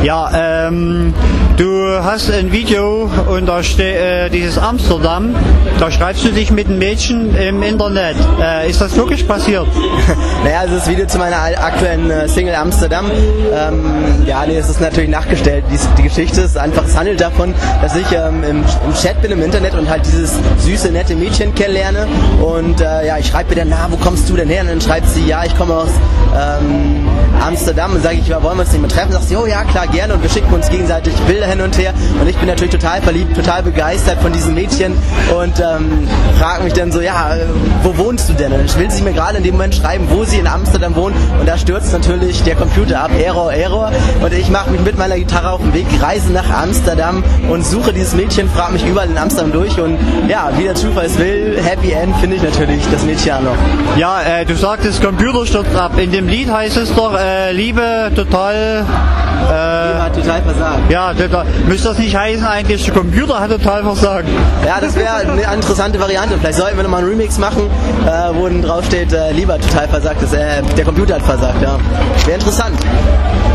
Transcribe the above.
Ja, du hast ein Video und da steht dieses Amsterdam, da schreibst du dich mit einem Mädchen im Internet. Ist das wirklich passiert? Naja, also das Video zu meiner aktuellen Single Amsterdam, es ist natürlich nachgestellt. Die Geschichte ist einfach, es handelt davon, dass ich im Chat bin im Internet und halt dieses süße, nette Mädchen kennenlerne und ich schreibe ihr dann, wo kommst du denn her? Und dann schreibt sie, ja, ich komme aus Amsterdam und sage ich, wollen wir uns nicht mehr treffen? Sagt sie, oh ja, klar, gerne, und wir schicken uns gegenseitig Bilder hin und her und ich bin natürlich total verliebt, total begeistert von diesem Mädchen und frage mich dann so, wo wohnst du denn? Und ich will sie mir gerade in dem Moment schreiben, wo sie in Amsterdam wohnt, und da stürzt natürlich der Computer ab, Error, und ich mache mich mit meiner Gitarre auf den Weg, reise nach Amsterdam und suche dieses Mädchen, frage mich überall in Amsterdam durch und wie der Zufall es will, Happy End finde ich natürlich das Mädchen auch noch. Ja, du sagtest, Computer stürzt ab. In dem Lied heißt es doch, Liebe total... Liebe hat total versagt. Ja, müsste das nicht heißen eigentlich, der Computer hat total versagt? Ja, das wäre eine interessante Variante. Vielleicht sollten wir nochmal einen Remix machen, wo dann drauf steht, Liebe hat total versagt, der Computer hat versagt, ja. Wäre interessant.